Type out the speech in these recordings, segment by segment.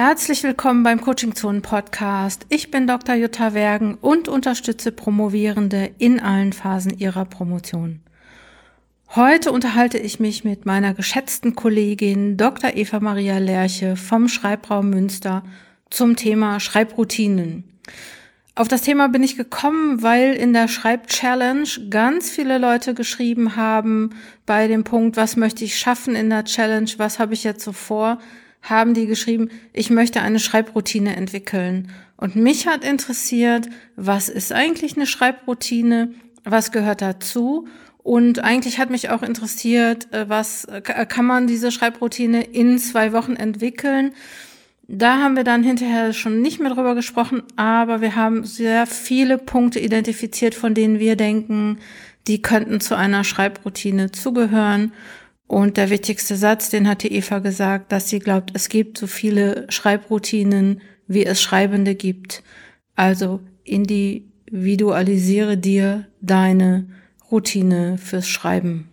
Herzlich willkommen beim Coaching Zonen Podcast. Ich bin Dr. Jutta Wergen und unterstütze Promovierende in allen Phasen ihrer Promotion. Heute unterhalte ich mich mit meiner geschätzten Kollegin Dr. Eva Maria Lerche vom Schreibraum Münster zum Thema Schreibroutinen. Auf das Thema bin ich gekommen, weil in der Schreib-Challenge ganz viele Leute geschrieben haben, bei dem Punkt, was möchte ich schaffen in der Challenge, was habe ich jetzt so vor, haben die geschrieben, ich möchte eine Schreibroutine entwickeln. Und mich hat interessiert, was ist eigentlich eine Schreibroutine, was gehört dazu? Und eigentlich hat mich auch interessiert, was kann man diese Schreibroutine in 2 Wochen entwickeln? Da haben wir dann hinterher schon nicht mehr drüber gesprochen, aber wir haben sehr viele Punkte identifiziert, von denen wir denken, die könnten zu einer Schreibroutine zugehören. Und der wichtigste Satz, den hat die Eva gesagt, dass sie glaubt, es gibt so viele Schreibroutinen, wie es Schreibende gibt. Also individualisiere dir deine Routine fürs Schreiben.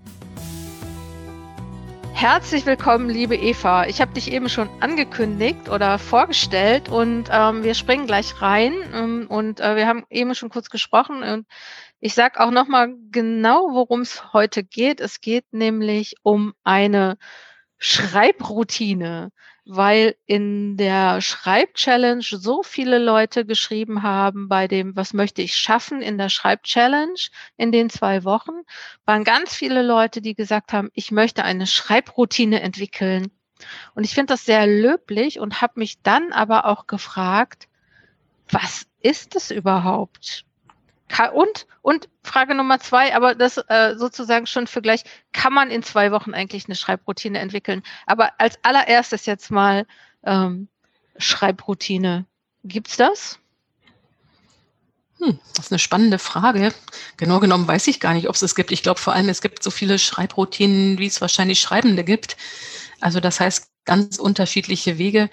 Herzlich willkommen, liebe Eva. Ich habe dich eben schon angekündigt oder vorgestellt und wir springen gleich rein und wir haben eben schon kurz gesprochen und ich sage auch nochmal genau, worum es heute geht. Es geht nämlich um eine Schreibroutine, weil in der Schreib-Challenge so viele Leute geschrieben haben bei dem, was möchte ich schaffen in der Schreib-Challenge in den 2 Wochen, waren ganz viele Leute, die gesagt haben, ich möchte eine Schreibroutine entwickeln. Und ich finde das sehr löblich und habe mich dann aber auch gefragt, was ist es überhaupt? Und Frage Nummer 2, aber das sozusagen schon für gleich, kann man in 2 Wochen eigentlich eine Schreibroutine entwickeln? Aber als allererstes jetzt mal Schreibroutine. Gibt's das? Das ist eine spannende Frage. Genau genommen weiß ich gar nicht, ob es das gibt. Ich glaube vor allem, es gibt so viele Schreibroutinen, wie es wahrscheinlich Schreibende gibt. Also das heißt, ganz unterschiedliche Wege.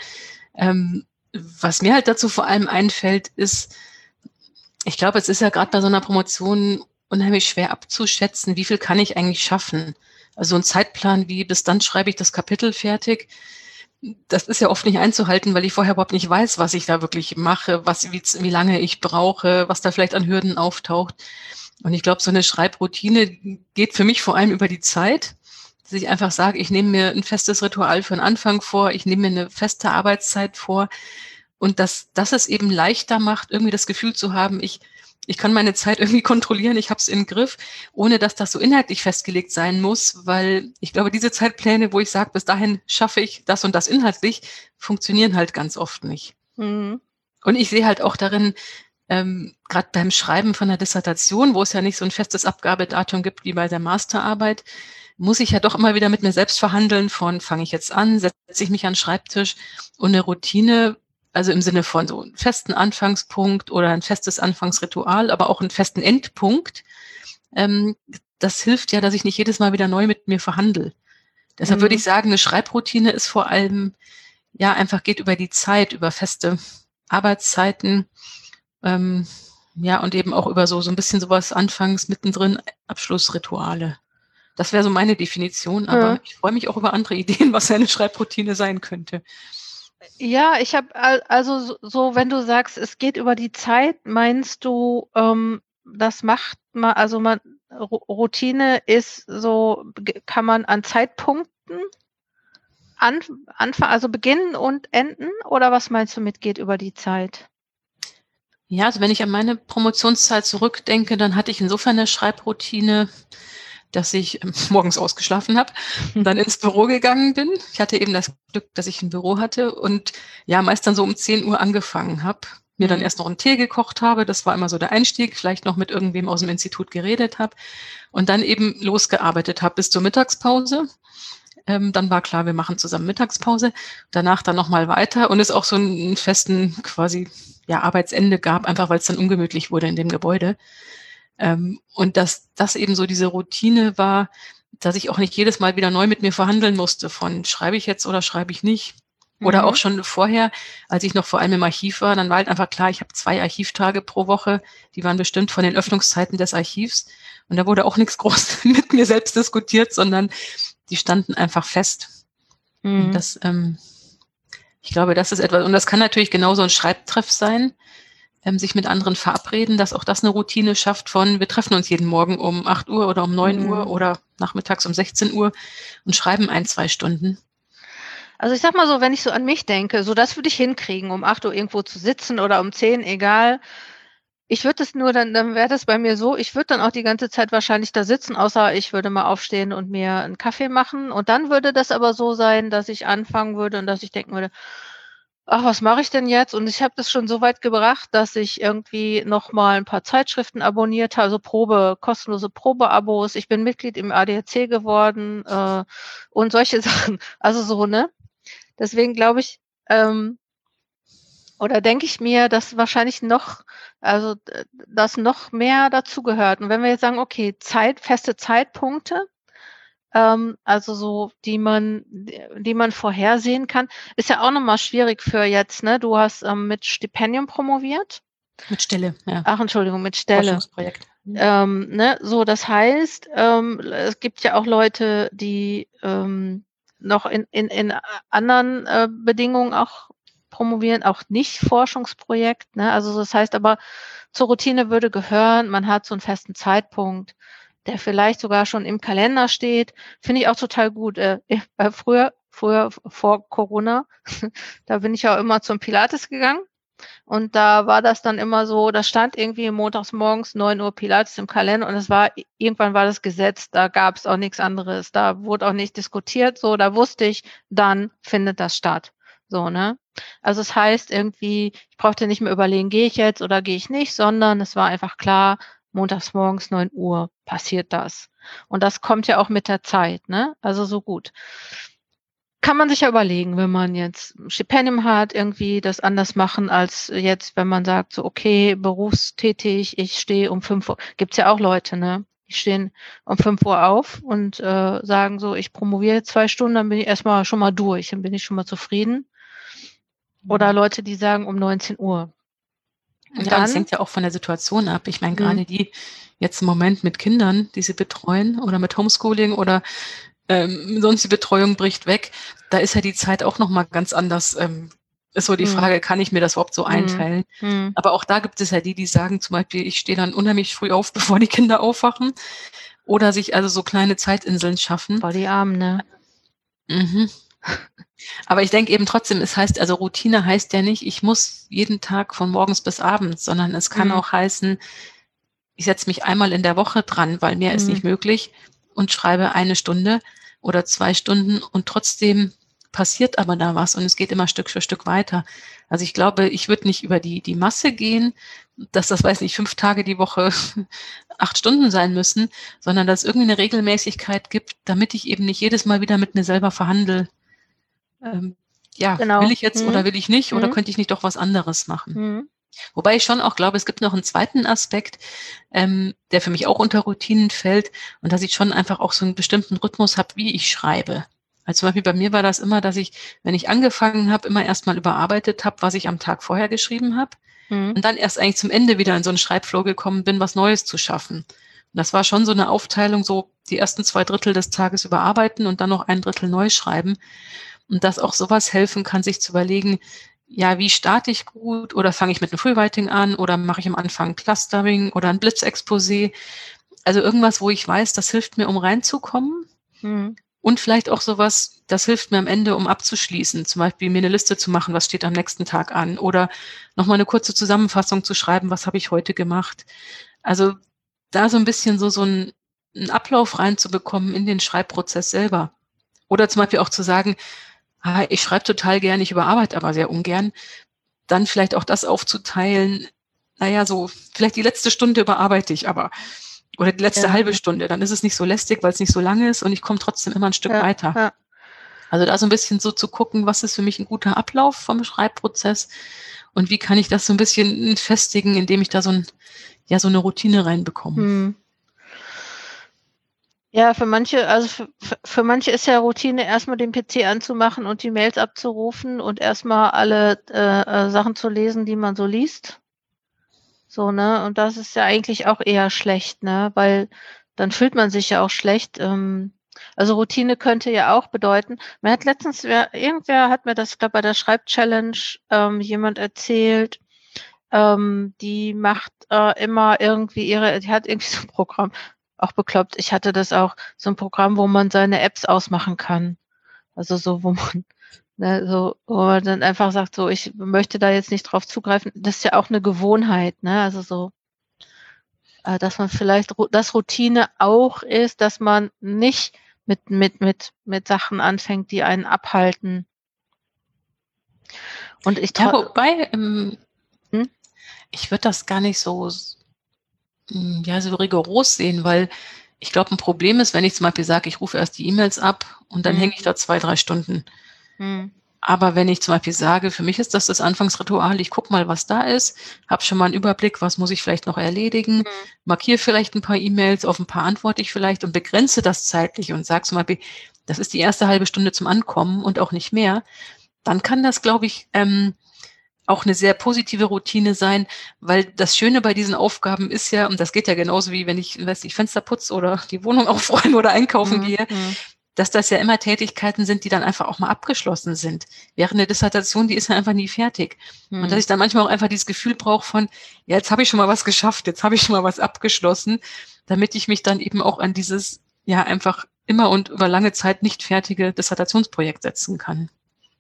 Was mir halt dazu vor allem einfällt, ist, ich glaube, es ist ja gerade bei so einer Promotion unheimlich schwer abzuschätzen, wie viel kann ich eigentlich schaffen. Also ein Zeitplan wie, bis dann schreibe ich das Kapitel fertig, das ist ja oft nicht einzuhalten, weil ich vorher überhaupt nicht weiß, was ich da wirklich mache, wie lange ich brauche, was da vielleicht an Hürden auftaucht. Und ich glaube, so eine Schreibroutine geht für mich vor allem über die Zeit, dass ich einfach sage, ich nehme mir ein festes Ritual für den Anfang vor, ich nehme mir eine feste Arbeitszeit vor und dass es eben leichter macht, irgendwie das Gefühl zu haben, ich kann meine Zeit irgendwie kontrollieren, ich habe es im Griff, ohne dass das so inhaltlich festgelegt sein muss, weil ich glaube, diese Zeitpläne, wo ich sage, bis dahin schaffe ich das und das inhaltlich, funktionieren halt ganz oft nicht. Mhm. Und ich sehe halt auch darin, gerade beim Schreiben von der Dissertation, wo es ja nicht so ein festes Abgabedatum gibt wie bei der Masterarbeit, muss ich ja doch immer wieder mit mir selbst verhandeln von, fange ich jetzt an, setze ich mich an den Schreibtisch und eine Routine, also im Sinne von so einem festen Anfangspunkt oder ein festes Anfangsritual, aber auch einen festen Endpunkt. Das hilft ja, dass ich nicht jedes Mal wieder neu mit mir verhandle. Deshalb würde ich sagen, eine Schreibroutine ist vor allem, ja, einfach geht über die Zeit, über feste Arbeitszeiten, ja, und eben auch über so ein bisschen sowas Anfangs, mittendrin, Abschlussrituale. Das wäre so meine Definition, aber ich freue mich auch über andere Ideen, was eine Schreibroutine sein könnte. Ja, ich habe also so, wenn du sagst, es geht über die Zeit, meinst du, das macht man, also Routine ist so, kann man an Zeitpunkten anfangen, also beginnen und enden, oder was meinst du mit geht über die Zeit? Ja, also wenn ich an meine Promotionszeit zurückdenke, dann hatte ich insofern eine Schreibroutine, dass ich morgens ausgeschlafen habe, dann ins Büro gegangen bin. Ich hatte eben das Glück, dass ich ein Büro hatte und ja, meist dann so um 10 Uhr angefangen habe. Mir dann erst noch einen Tee gekocht habe, das war immer so der Einstieg, vielleicht noch mit irgendwem aus dem Institut geredet habe und dann eben losgearbeitet habe bis zur Mittagspause. Dann war klar, wir machen zusammen Mittagspause, danach dann nochmal weiter und es auch so einen festen quasi ja Arbeitsende gab, einfach weil es dann ungemütlich wurde in dem Gebäude. Und dass das eben so diese Routine war, dass ich auch nicht jedes Mal wieder neu mit mir verhandeln musste von schreibe ich jetzt oder schreibe ich nicht. Oder auch schon vorher, als ich noch vor allem im Archiv war, dann war halt einfach klar, ich habe 2 Archivtage pro Woche, die waren bestimmt von den Öffnungszeiten des Archivs. Und da wurde auch nichts groß mit mir selbst diskutiert, sondern die standen einfach fest. Und das Ich glaube, das ist etwas, und das kann natürlich genauso ein Schreibtreff sein, sich mit anderen verabreden, dass auch das eine Routine schafft von, wir treffen uns jeden Morgen um 8 Uhr oder um 9 Uhr oder nachmittags um 16 Uhr und schreiben 2 Stunden. Also ich sag mal so, wenn ich so an mich denke, so das würde ich hinkriegen, um 8 Uhr irgendwo zu sitzen oder um 10, egal. Ich würde es nur dann wäre das bei mir so, ich würde dann auch die ganze Zeit wahrscheinlich da sitzen, außer ich würde mal aufstehen und mir 'n Kaffee machen. Und dann würde das aber so sein, dass ich anfangen würde und dass ich denken würde: „Ach, was mache ich denn jetzt?“ Und ich habe das schon so weit gebracht, dass ich irgendwie noch mal 'n paar Zeitschriften abonniert habe, so kostenlose Probeabos. Ich bin Mitglied im ADAC geworden, und solche Sachen. Also so, ne? Deswegen glaube ich, oder denke ich mir, dass wahrscheinlich dass noch mehr dazugehört. Und wenn wir jetzt sagen, okay, feste Zeitpunkte, also so, die man vorhersehen kann, ist ja auch noch mal schwierig für jetzt, ne? Du hast, mit Stipendium promoviert? Mit Stelle, ja. Ach, Entschuldigung, mit Stelle. Forschungsprojekt. Ne, so, das heißt, es gibt ja auch Leute, die, noch in anderen, Bedingungen auch promovieren, auch nicht Forschungsprojekt, ne? Also, das heißt aber, zur Routine würde gehören, man hat so 'n festen Zeitpunkt, der vielleicht sogar schon im Kalender steht. Finde ich auch total gut. Früher vor Corona, da bin ich ja immer zum Pilates gegangen. Und da war das dann immer so, da stand irgendwie montags morgens 9 Uhr Pilates im Kalender und irgendwann war das Gesetz, da gab's auch nix anderes. Da wurde auch nicht diskutiert, so, da wusste ich, dann findet das statt. So, ne? Also, es heißt irgendwie, ich brauchte nicht mehr überlegen, gehe ich jetzt oder gehe ich nicht, sondern es war einfach klar, montags morgens 9 Uhr passiert das. Und das kommt ja auch mit der Zeit, ne? Also, so gut. Kann man sich ja überlegen, wenn man jetzt 'n Stipendium hat, irgendwie das anders machen als jetzt, wenn man sagt, so: „Okay, berufstätig, ich stehe um 5 Uhr.“ Gibt's ja auch Leute, ne? Die stehen um 5 Uhr auf und, sagen so: „Ich promoviere jetzt 2 Stunden, dann bin ich erst mal schon mal durch, dann bin ich schon mal zufrieden.“ Oder Leute, die sagen um 19 Uhr. Und Ja, und es dann hängt ja auch von der Situation ab. Ich meine, mhm, gerade die jetzt im Moment mit Kindern, die sie betreuen oder mit Homeschooling oder sonst die Betreuung bricht weg, da ist ja die Zeit auch noch mal ganz anders. Ist so die mhm, Frage, kann ich mir das überhaupt so mhm, einteilen? mhm. Aber auch da gibt es ja die, die sagen zum Beispiel, ich stehe dann unheimlich früh auf, bevor die Kinder aufwachen oder sich also so kleine Zeitinseln schaffen. Boah, die Armen, ne? Mhm. Aber ich denke eben trotzdem, es heißt also Routine heißt ja nicht, ich muss jeden Tag von morgens bis abends, sondern es kann Mhm, auch heißen, ich setze mich einmal in der Woche dran, weil mehr ist mhm, nicht möglich und schreibe 1 Stunde oder 2 Stunden und trotzdem passiert aber da was und es geht immer Stück für Stück weiter. Also ich glaube, ich würde nicht über die Masse gehen, dass das, weiß nicht, 5 Tage die Woche 8 Stunden sein müssen, sondern dass es irgendwie eine Regelmäßigkeit gibt, damit ich eben nicht jedes Mal wieder mit mir selber verhandle. Ähm, ja, will genau. ich jetzt oder Mhm, will ich nicht oder mhm, könnte ich nicht doch was anderes machen? mhm, Wobei ich schon auch glaube, es gibt noch einen zweiten Aspekt, der für mich auch unter Routinen fällt und dass ich schon einfach auch so einen bestimmten Rhythmus habe, wie ich schreibe. Also, zum Beispiel bei mir war das immer, dass ich, wenn ich angefangen habe, immer erst mal überarbeitet habe, was ich am Tag vorher geschrieben habe mhm, und dann erst eigentlich zum Ende wieder in so 'n Schreibflow gekommen bin, was Neues zu schaffen. Und das war schon so 'ne Aufteilung, so die ersten 2 Drittel des Tages überarbeiten und dann noch 1 Drittel neu schreiben. Und dass auch sowas helfen kann, sich zu überlegen, ja, wie starte ich gut oder fange ich mit 'nem Frühwriting an oder mache ich am Anfang 'n Clustering oder 'n Blitzexposé? Also, irgendwas, wo ich weiß, das hilft mir, um reinzukommen mhm. und vielleicht auch sowas, das hilft mir am Ende, um abzuschließen. Zum Beispiel mir 'ne Liste zu machen, was steht am nächsten Tag an oder noch mal 'ne kurze Zusammenfassung zu schreiben, was habe ich heute gemacht? Also, da so 'n bisschen so 'n Ablauf reinzubekommen in den Schreibprozess selber. Oder zum Beispiel auch zu sagen: ich schreibe total gern, ich überarbeite aber sehr ungern. Dann vielleicht auch das aufzuteilen, na ja, so vielleicht die letzte Stunde überarbeite ich aber oder die letzte Ja, halbe Stunde. Dann ist es nicht so lästig, weil's nicht so lang ist und ich komme trotzdem immer 'n Stück ja, weiter. ja. Also, da so 'n bisschen so zu gucken, was ist für mich 'n guter Ablauf vom Schreibprozess und wie kann ich das so 'n bisschen festigen, indem ich da so 'ne Routine reinbekomme. Mhm. Ja, für manche ist ja Routine, erst mal den PC anzumachen und die Mails abzurufen und erst mal alle, Sachen zu lesen, die man so liest. So, ne? Und das ist ja eigentlich auch eher schlecht, ne? Weil dann fühlt man sich ja auch schlecht. Also Routine könnte ja auch bedeuten, mir hat letztens irgendwer hat mir das, ich glaube, bei der Schreibchallenge jemand erzählt, die macht immer irgendwie die hat irgendwie so ein Programm, auch bekloppt. Ich hatte das auch, so ein Programm, wo man seine Apps ausmachen kann. Also so, wo man, ne, so, wo man dann einfach sagt, so, ich möchte da jetzt nicht drauf zugreifen. Das ist ja auch eine Gewohnheit, ne? Also so, dass man vielleicht, dass Routine auch ist, dass man nicht mit Sachen anfängt, die einen abhalten. Und Ja, wobei, Hm? ich würde das gar nicht so, ja, so rigoros sehen, weil ich glaube, ein Problem ist, wenn ich zum Beispiel sage, ich rufe erst die E-Mails ab und dann hänge ich da 2-3 Stunden. Aber wenn ich zum Beispiel sage, für mich ist das Anfangsritual, ich gucke mal, was da ist, habe schon mal einen Überblick, was muss ich vielleicht noch erledigen, markiere vielleicht ein paar E-Mails, auf ein paar antworte ich vielleicht und begrenze das zeitlich und sage zum Beispiel, das ist die erste halbe Stunde zum Ankommen und auch nicht mehr, dann kann das, glaube ich, auch eine sehr positive Routine sein, weil das Schöne bei diesen Aufgaben ist ja, und das geht ja genauso wie wenn ich, weiß nicht, Fenster putze oder die Wohnung aufräume oder einkaufen gehe, dass das ja immer Tätigkeiten sind, die dann einfach auch mal abgeschlossen sind. Während eine Dissertation, die ist ja einfach nie fertig. Und dass ich dann manchmal auch einfach dieses Gefühl brauche von, ja, jetzt habe ich schon mal was geschafft, jetzt habe ich schon mal was abgeschlossen, damit ich mich dann eben auch an dieses, ja, einfach immer und über lange Zeit nicht fertige Dissertationsprojekt setzen kann.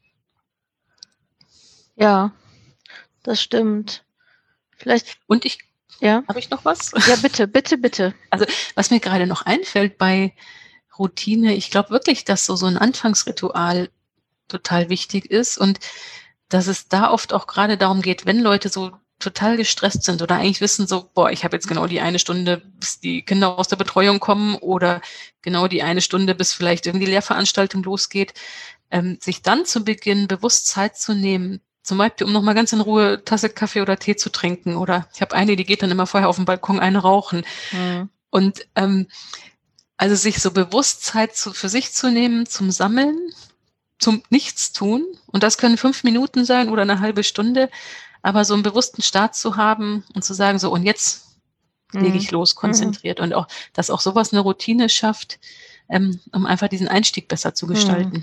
Ja, das stimmt. Vielleicht. Und habe ich noch was? Ja, bitte. Also, was mir gerade noch einfällt bei Routine, ich glaube wirklich, dass so ein Anfangsritual total wichtig ist und dass es da oft auch gerade darum geht, wenn Leute so total gestresst sind oder eigentlich wissen so, boah, ich habe jetzt genau die 1 Stunde, bis die Kinder aus der Betreuung kommen oder genau die 1 Stunde, bis vielleicht irgendwie die Lehrveranstaltung losgeht, sich dann zu Beginn bewusst Zeit zu nehmen, zum Beispiel, um nochmal ganz in Ruhe Tasse Kaffee oder Tee zu trinken. Oder ich habe eine, die geht dann immer vorher auf den Balkon eine rauchen. Und also sich so bewusst Zeit für sich zu nehmen, zum Sammeln, zum Nichtstun. Und das können 5 Minuten sein oder eine halbe Stunde. Aber so einen bewussten Start zu haben und zu sagen, so, und jetzt lege ich los, konzentriert. Und auch, dass auch sowas eine Routine schafft, um einfach diesen Einstieg besser zu gestalten.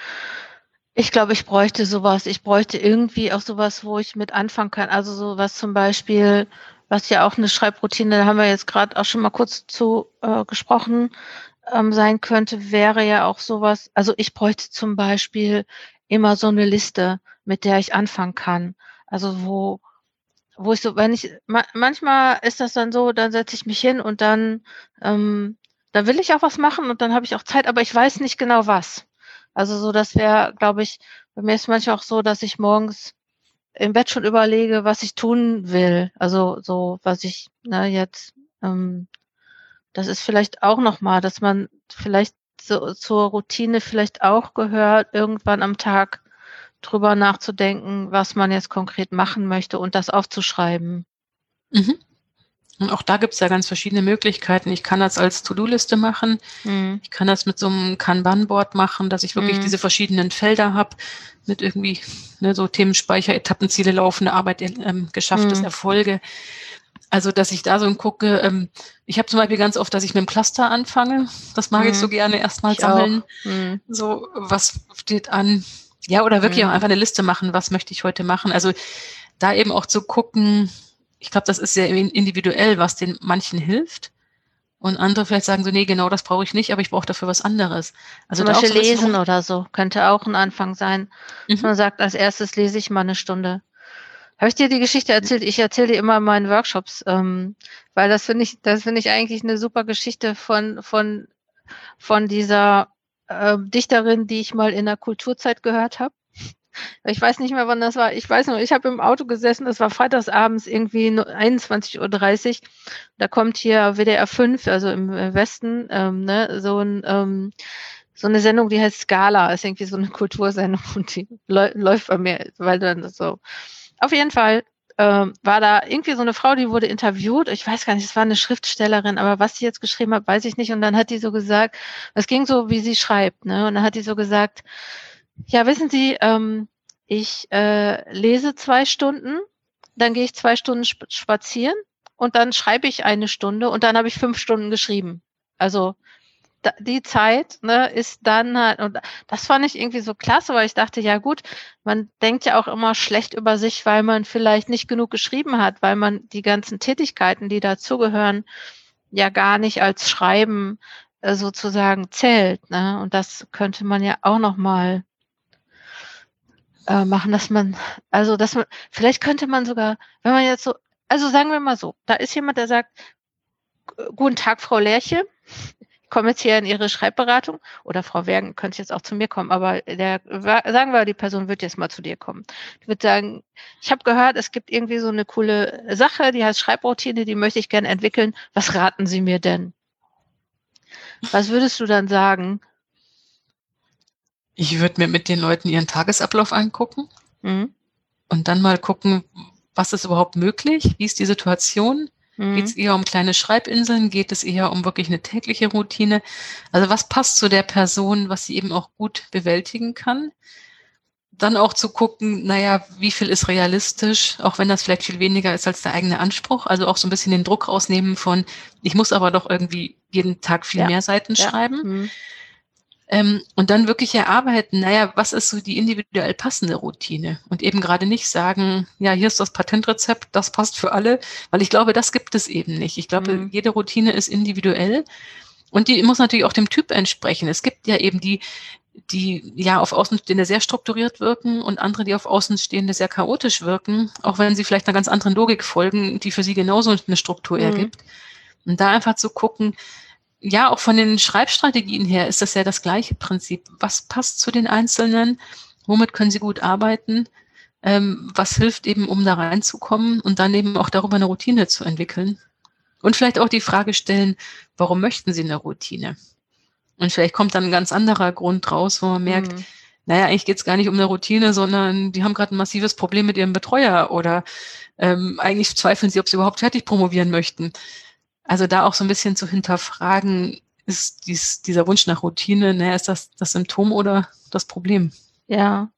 Ich glaube, ich bräuchte sowas. Ich bräuchte irgendwie auch sowas, wo ich mit anfangen kann. Also sowas zum Beispiel, was ja auch eine Schreibroutine, da haben wir jetzt gerade auch schon mal kurz zu gesprochen, sein könnte, wäre ja auch sowas. Also ich bräuchte zum Beispiel immer so eine Liste, mit der ich anfangen kann. Also wo ich so, wenn ich, manchmal ist das dann so, dann setze ich mich hin und dann will ich auch was machen und dann habe ich auch Zeit, aber ich weiß nicht genau was. Also so, das wäre, glaube ich, bei mir ist manchmal auch so, dass ich morgens im Bett schon überlege, was ich tun will. Also so, was ich jetzt, das ist vielleicht auch nochmal, dass man vielleicht so zur Routine vielleicht auch gehört, irgendwann am Tag drüber nachzudenken, was man jetzt konkret machen möchte und das aufzuschreiben. Und auch da gibt es ja ganz verschiedene Möglichkeiten. Ich kann das als To-Do-Liste machen. Ich kann das mit so einem Kanban-Board machen, dass ich wirklich diese verschiedenen Felder habe mit irgendwie so Themenspeicher, Etappenziele, laufende Arbeit, geschafftes Erfolge. Also, dass ich da so gucke, ich habe zum Beispiel ganz oft, dass ich mit dem Cluster anfange. Das mag ich so gerne erstmal sammeln. So, was steht an? Ja, oder wirklich auch einfach eine Liste machen, was möchte ich heute machen. Also da eben auch zu gucken, ich glaube, das ist sehr individuell, was den manchen hilft. Und andere vielleicht sagen so, nee, genau das brauche ich nicht, aber ich brauche dafür was anderes. Also zum Beispiel lesen oder so, könnte auch ein Anfang sein. Dass man sagt, als erstes lese ich mal eine Stunde. Habe ich dir die Geschichte erzählt? Ich erzähle die immer in meinen Workshops, weil das finde ich eigentlich eine super Geschichte von dieser Dichterin, die ich mal in der Kulturzeit gehört habe. Ich weiß nicht mehr, wann das war. Ich weiß nur, ich habe im Auto gesessen, das war freitagsabends irgendwie 21:30 Uhr. Da kommt hier WDR 5, also im Westen, so eine Sendung, die heißt Scala, ist irgendwie so eine Kultursendung und die läuft bei mir, weil dann so. Auf jeden Fall war da irgendwie so eine Frau, die wurde interviewt. Ich weiß gar nicht, es war eine Schriftstellerin, aber was sie jetzt geschrieben hat, weiß ich nicht. Und dann hat die so gesagt, es ging so, wie sie schreibt, ne? Und dann hat die so gesagt, ja, wissen Sie, ich lese 2 Stunden, dann gehe ich 2 Stunden spazieren und dann schreibe ich 1 Stunde und dann habe ich 5 Stunden geschrieben. Also die Zeit, ne, ist dann halt, und das fand ich irgendwie so klasse, weil ich dachte, ja gut, man denkt ja auch immer schlecht über sich, weil man vielleicht nicht genug geschrieben hat, weil man die ganzen Tätigkeiten, die dazugehören, ja gar nicht als Schreiben sozusagen zählt, ne? Und das könnte man ja auch noch mal machen, dass man vielleicht könnte man sogar, wenn man jetzt so, also sagen wir mal so, da ist jemand, der sagt: „Guten Tag, Frau Lerche. Ich komme jetzt hier in Ihre Schreibberatung“, oder Frau Wergen könnte jetzt auch zu mir kommen, aber sagen wir, die Person wird jetzt mal zu dir kommen. Die wird sagen: „Ich habe gehört, es gibt irgendwie so eine coole Sache, die heißt Schreibroutine, die möchte ich gerne entwickeln. Was raten Sie mir denn?“ Was würdest du dann sagen? Ich würde mir mit den Leuten ihren Tagesablauf angucken Mhm. und dann mal gucken, was ist überhaupt möglich? Wie ist die Situation? Geht es Mhm. eher um kleine Schreibinseln? Geht es eher um wirklich eine tägliche Routine? Also was passt zu der Person, was sie eben auch gut bewältigen kann? Dann auch zu gucken, naja, wie viel ist realistisch, auch wenn das vielleicht viel weniger ist als der eigene Anspruch. Also auch so ein bisschen den Druck rausnehmen von, ich muss aber doch irgendwie jeden Tag viel Ja, mehr Seiten ja. schreiben. Mhm. Und dann wirklich erarbeiten, naja, was ist so die individuell passende Routine? Und eben gerade nicht sagen, ja, hier ist das Patentrezept, das passt für alle, weil ich glaube, das gibt es eben nicht. Ich glaube, Mhm. jede Routine ist individuell und die muss natürlich auch dem Typ entsprechen. Es gibt ja eben die ja auf Außenstehende sehr strukturiert wirken und andere, die auf Außenstehende sehr chaotisch wirken, auch wenn sie vielleicht einer ganz anderen Logik folgen, die für sie genauso eine Struktur Mhm. ergibt. Und da einfach zu gucken, ja, auch von den Schreibstrategien her ist das ja das gleiche Prinzip. Was passt zu den Einzelnen? Womit können sie gut arbeiten? Was hilft eben, um da reinzukommen und dann eben auch darüber eine Routine zu entwickeln? Und vielleicht auch die Frage stellen, warum möchten sie eine Routine? Und vielleicht kommt dann ein ganz anderer Grund raus, wo man merkt, Mhm. naja, eigentlich geht es gar nicht um eine Routine, sondern die haben gerade ein massives Problem mit ihrem Betreuer oder eigentlich zweifeln sie, ob sie überhaupt fertig promovieren möchten. Also da auch so ein bisschen zu hinterfragen, ist dieser Wunsch nach Routine, naja, ist das Symptom oder das Problem? Ja.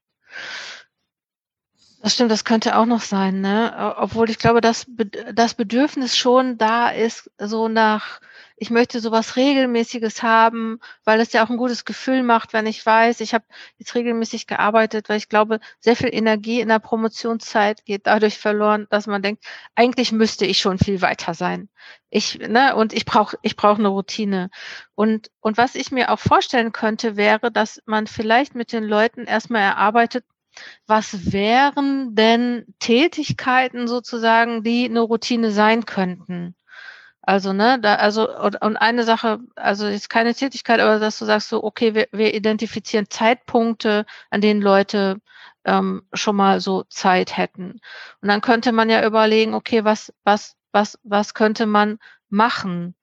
Das stimmt, das könnte auch noch sein, ne? Obwohl ich glaube, das Bedürfnis schon da ist, so nach, ich möchte so was Regelmäßiges haben, weil es ja auch 'n gutes Gefühl macht, wenn ich weiß, ich habe jetzt regelmäßig gearbeitet, weil ich glaube, sehr viel Energie in der Promotionszeit geht dadurch verloren, dass man denkt: „Eigentlich müsste ich schon viel weiter sein. Und ich brauche 'ne Routine.“ Und was ich mir auch vorstellen könnte, wäre, dass man vielleicht mit den Leuten erst mal erarbeitet, was wären denn Tätigkeiten sozusagen, die 'ne Routine sein könnten? Also, ne, und eine Sache, also jetzt keine Tätigkeit, aber dass du sagst so: „Okay, wir identifizieren Zeitpunkte, an denen Leute, schon mal so Zeit hätten.“ Und dann könnte man ja überlegen: „Okay, was könnte man machen?“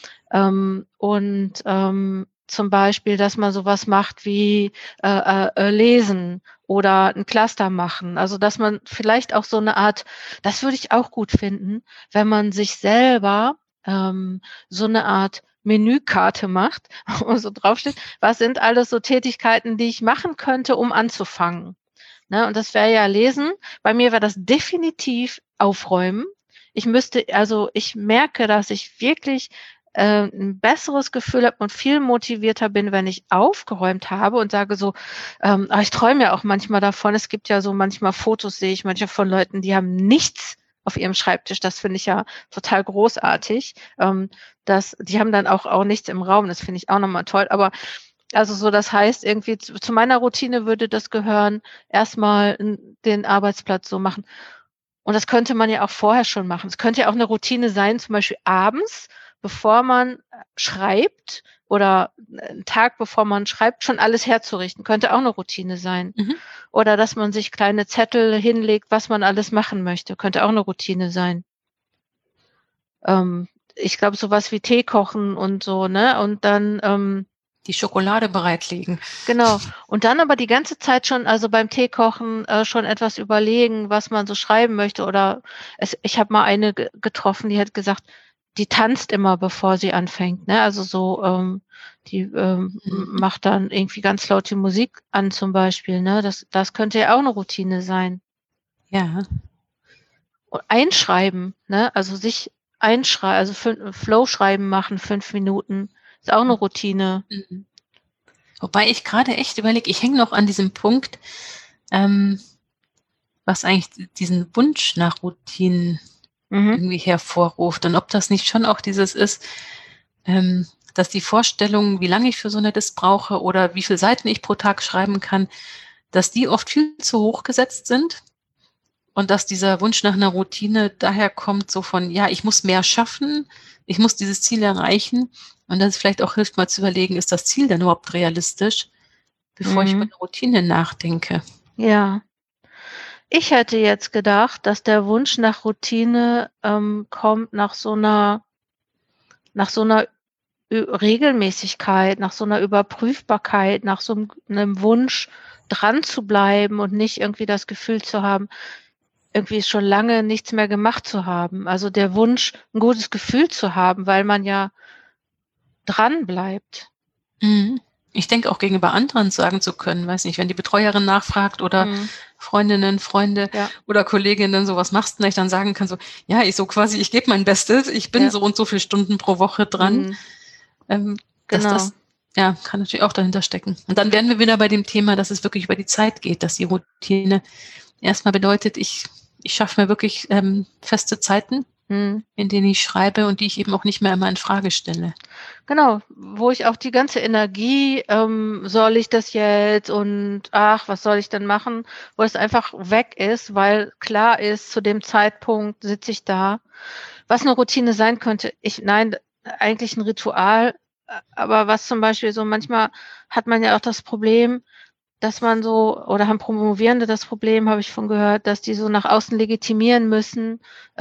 zum Beispiel, dass man so was macht wie, lesen oder 'n Cluster machen. Also, dass man vielleicht auch so 'ne Art, das würde ich auch gut finden, wenn man sich selber, so 'ne Art Menükarte macht, wo so draufsteht: „Was sind alles so Tätigkeiten, die ich machen könnte, um anzufangen?“ Ne, und das wäre ja Lesen. Bei mir wäre das definitiv Aufräumen. Ich merke, dass ich wirklich, 'n besseres Gefühl habe und viel motivierter bin, wenn ich aufgeräumt habe und sage so, ich träume ja auch manchmal davon. Es gibt ja so manchmal Fotos, sehe ich manchmal von Leuten, die haben nichts auf ihrem Schreibtisch. Das finde ich ja total großartig. Die haben dann auch nichts im Raum. Das finde ich auch noch mal toll. Aber also so, das heißt irgendwie, zu meiner Routine würde das gehören, erst mal den Arbeitsplatz so machen. Und das könnte man ja auch vorher schon machen. Es könnte ja auch 'ne Routine sein, zum Beispiel abends, bevor man, schreibt, oder 'n Tag bevor man schreibt, schon alles herzurichten, könnte auch 'ne Routine sein. Mhm. Oder dass man sich kleine Zettel hinlegt, was man alles machen möchte, könnte auch 'ne Routine sein. Ich glaube, so was wie Tee kochen und so, ne? Und dann, Die Schokolade bereitlegen. genau. Und dann aber die ganze Zeit schon, also beim Teekochen, schon etwas überlegen, was man so schreiben möchte, oder ich habe mal eine getroffen, die hat gesagt, die tanzt immer, bevor sie anfängt, ne? Also so, die, Mhm. macht dann irgendwie ganz laut die Musik an zum Beispiel, ne? Das könnte ja auch 'ne Routine sein. Ja. Und einschreiben, ne? Also sich einschrei also Flow-Schreiben machen, 5 Minuten. Ist auch eine Routine. Mhm. Wobei ich gerade echt überlege, ich hänge noch an diesem Punkt, was eigentlich diesen Wunsch nach Routinen irgendwie hervorruft und ob das nicht schon auch dieses ist, dass die Vorstellung, wie lange ich für so eine Disk brauche oder wie viele Seiten ich pro Tag schreiben kann, dass die oft viel zu hoch gesetzt sind und dass dieser Wunsch nach einer Routine daher kommt, so von, ja, ich muss mehr schaffen, ich muss dieses Ziel erreichen und dass es vielleicht auch hilft, mal zu überlegen, ist das Ziel denn überhaupt realistisch, bevor ich über eine Routine nachdenke. Ja. Ich hätte jetzt gedacht, dass der Wunsch nach Routine, kommt nach so einer Regelmäßigkeit, nach so einer Überprüfbarkeit, nach so 'nem Wunsch, dran zu bleiben und nicht irgendwie das Gefühl zu haben, irgendwie schon lange nichts mehr gemacht zu haben. Also, der Wunsch, 'n gutes Gefühl zu haben, weil man ja dran bleibt. Mhm. Ich denke auch gegenüber anderen sagen zu können, weiß nicht, wenn die Betreuerin nachfragt oder Freundinnen, Freunde Ja. oder Kolleginnen so: „Was machst 'n?" Ich dann sagen kann so: „Ja, ich so quasi, ich gebe mein Bestes, ich bin Ja. so und so viele Stunden pro Woche dran." Dass Genau. das ja, kann natürlich auch dahinter stecken. Und dann wären wir wieder bei dem Thema, dass es wirklich über die Zeit geht, dass die Routine erst mal bedeutet, ich schaffe mir wirklich, feste Zeiten, in denen ich schreibe und die ich eben auch nicht mehr immer infrage stelle. Genau, wo ich auch die ganze Energie, „Soll ich das jetzt?" und „Ach, was soll ich denn machen?", wo es einfach weg ist, weil klar ist, zu dem Zeitpunkt sitze ich da. Was 'ne Routine sein könnte, eigentlich 'n Ritual, aber was zum Beispiel so manchmal hat man ja auch das Problem, dass man so oder haben Promovierende das Problem, habe ich von gehört, dass die so nach außen legitimieren müssen,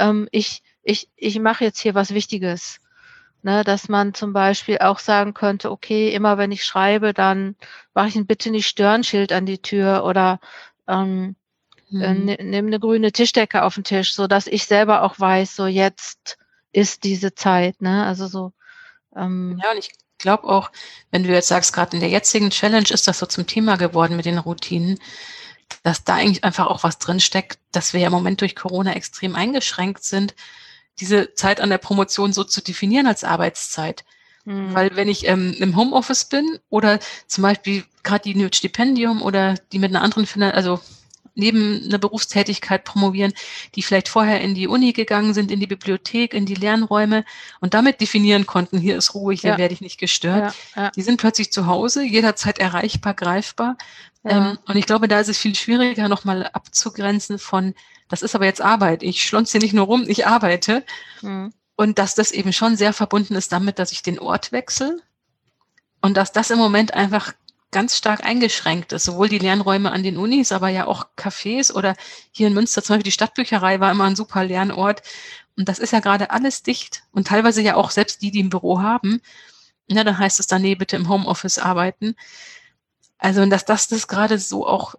„Ich mache jetzt hier was Wichtiges." Ne, dass man zum Beispiel auch sagen könnte: „Okay, immer wenn ich schreibe, dann mache ich 'n Bitte-nicht-stören-Schild an die Tür oder, ähm, Mhm. nimm 'ne grüne Tischdecke auf 'n Tisch", sodass ich selber auch weiß, so jetzt ist diese Zeit, ne? Also so, ähm Ja, und ich glaube auch, wenn du jetzt sagst, grad in der jetzigen Challenge ist das so zum Thema geworden mit den Routinen, dass da eigentlich einfach auch was drinsteckt, dass wir ja im Moment durch Corona extrem eingeschränkt sind, diese Zeit an der Promotion so zu definieren als Arbeitszeit. Weil wenn ich, im Homeoffice bin oder zum Beispiel grad die mit Stipendium oder die mit 'ner anderen also neben 'ner Berufstätigkeit promovieren, die vielleicht vorher in die Uni gegangen sind, in die Bibliothek, in die Lernräume und damit definieren konnten: „Hier ist Ruhe, hier ja, werde ich nicht gestört." ja, ja, Die sind plötzlich zu Hause, jederzeit erreichbar, greifbar. ja, Und ich glaube, da ist es viel schwieriger, noch mal abzugrenzen von: „Das ist aber jetzt Arbeit. Ich schlonze hier nicht nur rum, ich arbeite." mhm, Und dass das eben schon sehr verbunden ist damit, dass ich den Ort wechsle und dass das im Moment einfach ganz stark eingeschränkt ist, sowohl die Lernräume an den Unis, aber ja auch Cafés oder hier in Münster zum Beispiel die Stadtbücherei war immer ein super Lernort. Und das ist ja gerade alles dicht und teilweise ja auch selbst die, die 'n Büro haben, ne, dann heißt es dann: „Ne, bitte im Homeoffice arbeiten." Also, und dass das gerade so auch,